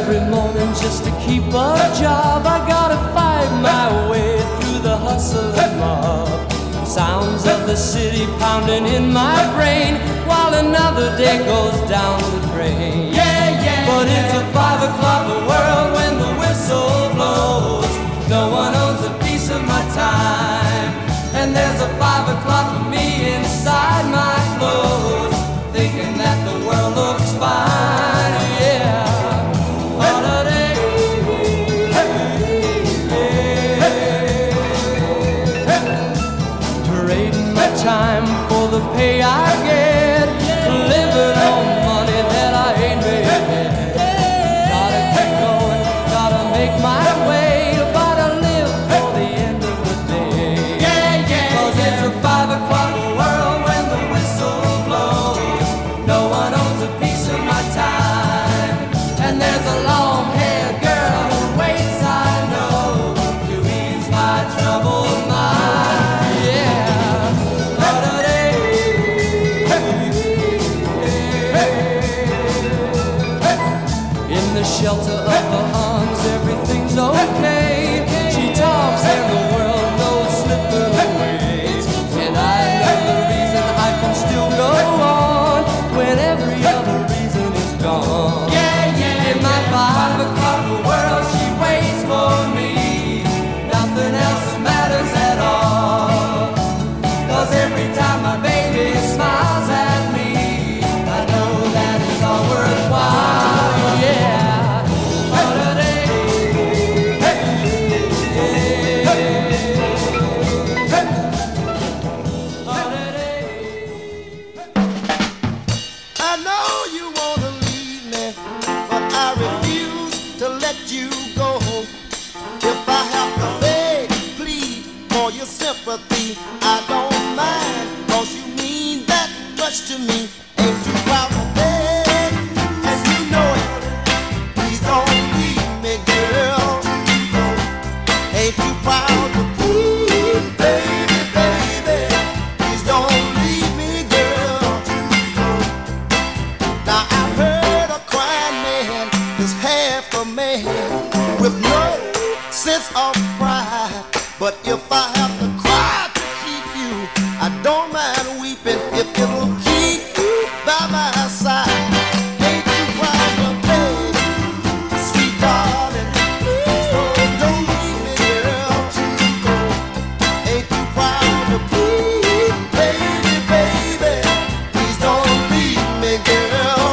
every morning just to keep a job. I gotta fight my way through the hustle and mob. Sounds of the city pounding in my brain while another day goes down the drain. But it's a 5 o'clock world when the whistle blows. No one owns a piece of my time, and there's a 5 o'clock of me inside my clothes, thinking that the world looks fine. Yeah. Trading my time for the pay I get, living on money that I ain't made yet. Gotta keep going, gotta make my way, but I live for the end of the day. Cause it's a 5 o'clock world when the whistle blows. No one owns a piece of my time, and there's a long-haired girl who waits, I know, to ease my troubled mind. Shelter of the arms, everything's okay. She talks and the world knows slipping away. And I know the reason I can still go on when every other reason is gone. In my 5 o'clock world, she waits for me. Nothing else matters at all. Cause every time my baby smiles at me, I know that it's all worthwhile. Yeah. Sympathy, I don't mind, cause you mean that much to me. Ain't too proud to beg, and you know it. Please don't leave me, girl. Ain't too proud to plead, baby, baby. Please don't leave me, girl. Now I've heard a crying man is half a man with no sense of pride. But if I have to cry to keep you, I don't mind weeping if it'll keep you by my side. Ain't you proud of me, sweet darling? Please don't leave me, girl. Ain't you proud of me, baby, baby? Please don't leave me, girl.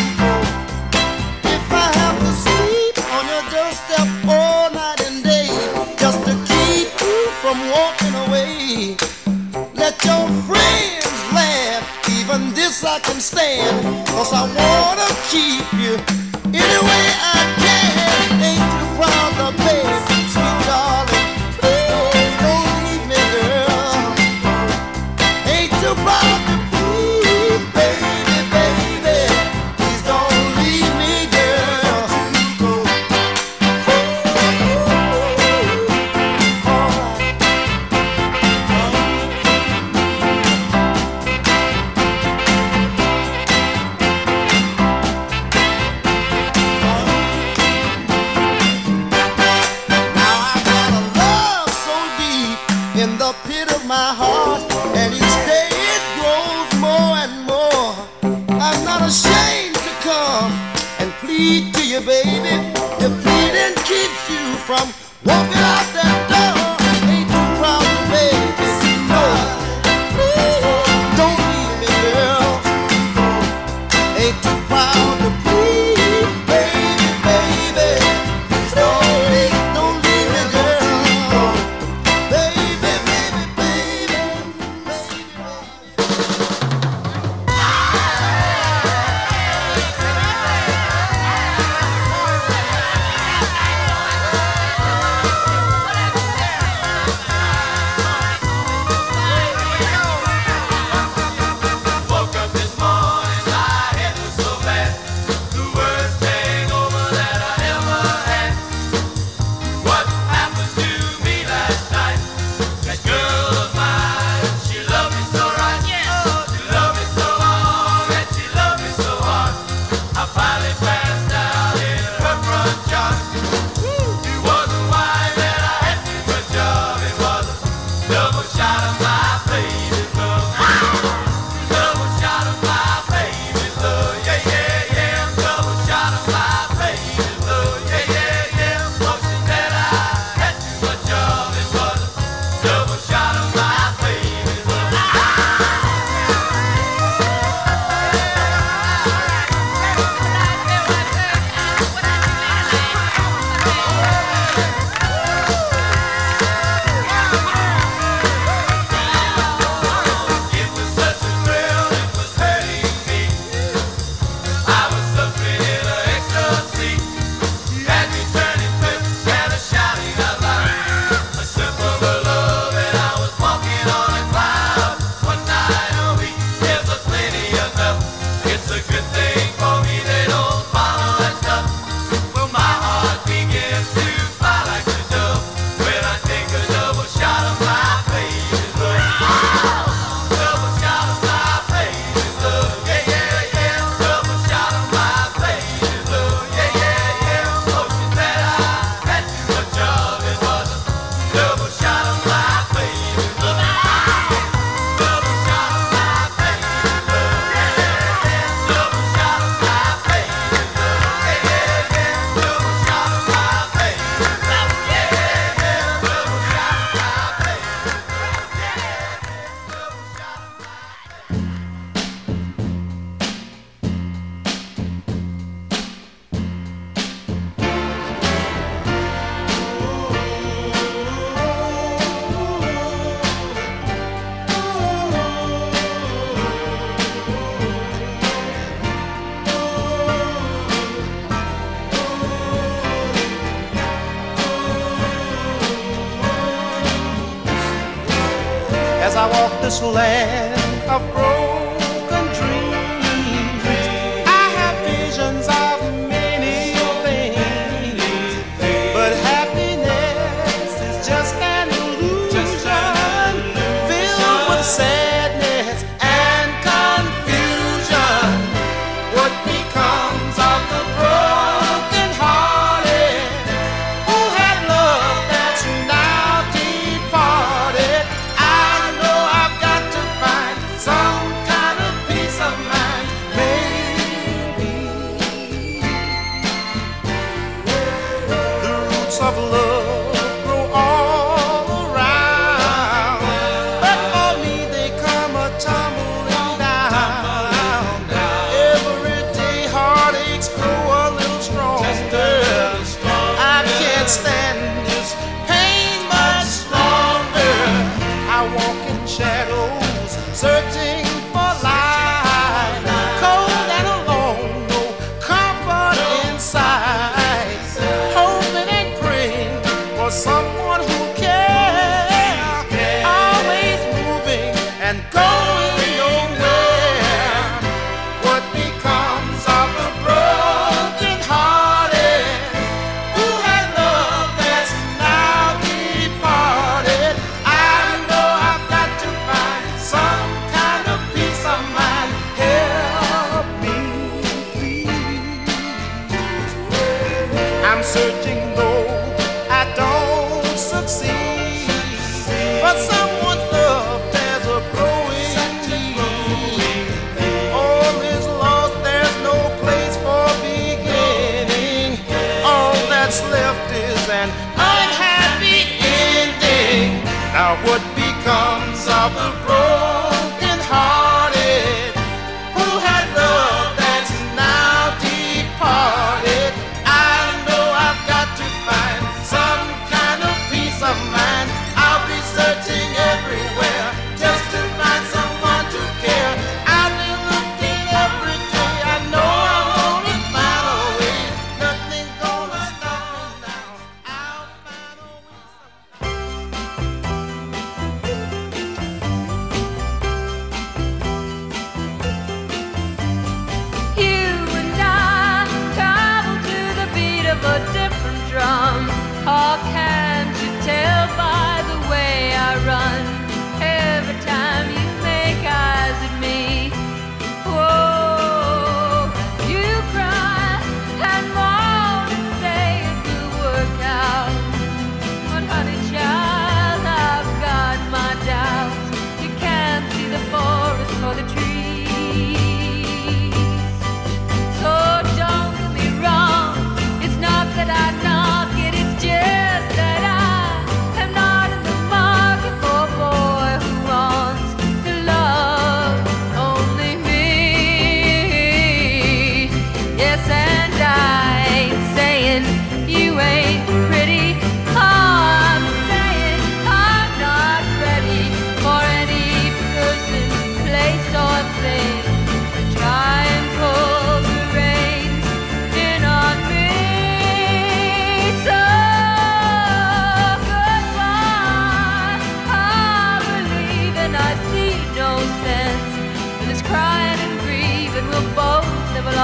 If I have to sleep on your doorstep all night and day just to keep from walking away, let your friends laugh, even this I can stand, cause I wanna keep you any way I can. Ain't too proud to pay, sweet darling, please don't leave me, girl. Ain't too proud to please, baby, baby, please don't leave me, girl. In the pit of my heart, and each day it grows more and more. I'm not ashamed to come and plead to you, baby. If pleading keeps you from walking out that door, ain't too proud to baby. No, please don't leave me, girl. Ain't too proud to plead, baby, baby. Don't leave me, girl. Baby, baby, baby, baby. As I walk this land of broken dreams, I have visions of many things, but happiness is just an illusion, filled with sadness and confusion. What becomes of the broken hearted who had love that's now departed? Some kind of peace of mind, maybe. The roots of love grow all around, but for me they come a tumbling down. Every day heartaches grow a little stronger. I can't stand this pain much longer. I walk in shadows, searching for light, cold and alone, no comfort inside, hoping and praying for someone who cares, always moving and going nowhere. What becomes of the broken hearted who had love that's now departed? I know I've got to find some kind of peace of mind. Help me, please. I'm searching though I don't succeed, but someone's love there's a growing need. All is lost, there's no place for beginning. All that's left is an unhappy ending. Now what becomes of the broken hearted who had love that's now departed? I know I've got to find some kind of peace of mind. I'll be searching everywhere just to find someone to care. I've been looking every day. I know I'm gonna find a way. Nothing's gonna stop me now. I'll find a way somehow.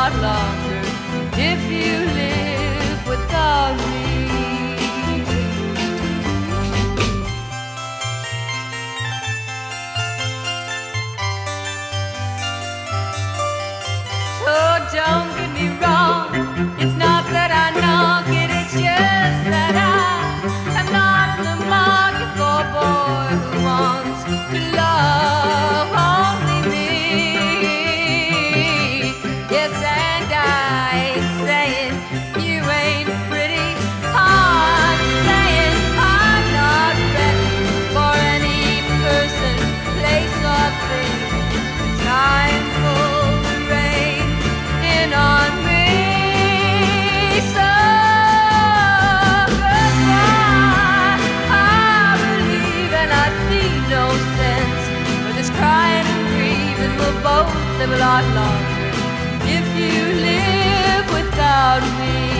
lot longer if you live without me. So don't get me wrong, it's not that I knock it, it's just that I'm not in the market for a boy who wants to love only me. Yes, and I ain't saying you ain't pretty, I'm saying I'm not ready for any person, place or thing. Time pulls the reins in on me, so goodbye. I believe and I see no sense for this crying and grieving. We'll both live a lot longer if you live without me.